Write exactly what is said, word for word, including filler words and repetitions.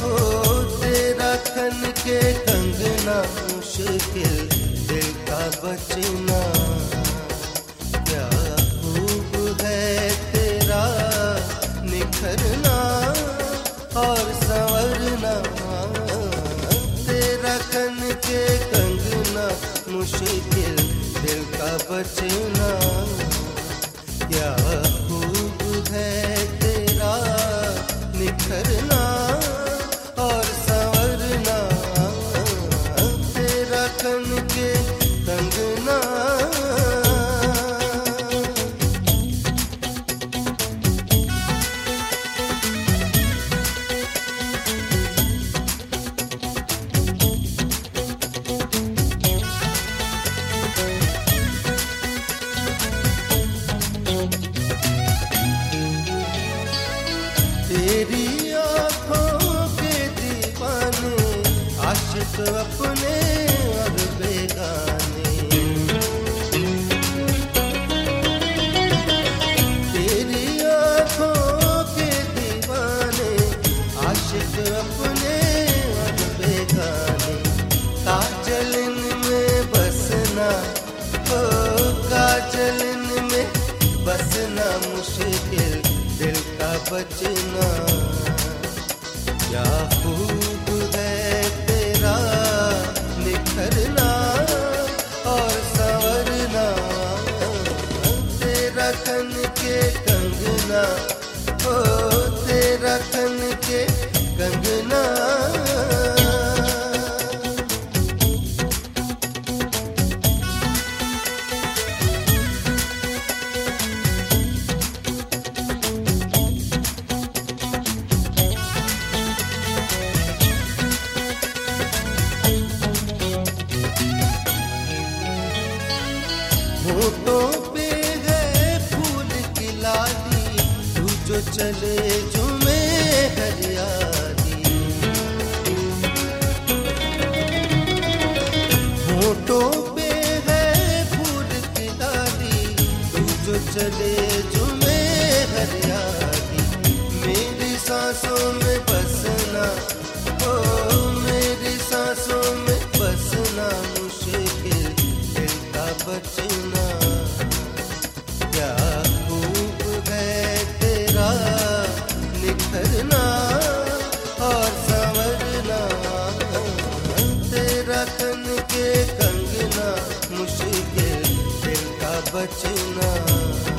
हो तेरा खन के कंगना मुश्किल दिल का बचना। क्या खूब है तेरा निखरना और संवरना। तेरा खन के कंगना मुश्किल दिल का बचना। क्या खूब है तेरा निखरना और संवरना। तेरा खन के कंगना। तेरी आँखों के दीवाने आशिक अपने और बेगाने। तेरी आँखों के दीवाने आशिक अपने और बेगाने। काजल में बसना हो काजल में बसना मुश्किल दिल का बचना। क्या खूब है तेरा निखरना और संवरना। तेरा खन के कंगना ओ तेरा खन के कंगना। होठों पे है फूल की लाली तू जो चले झूमे हरियाली। होठों पे है फूल की लाली तू जो चले झूमे हरियाली। मेरी सांसों में बसना ओ मेरी सांसों में बसना मुश्किल दिल का बचना। क्या खूब है तेरा निखरना और संवरना। तेरा खन के कंगना मुश्किल दिल का बचना।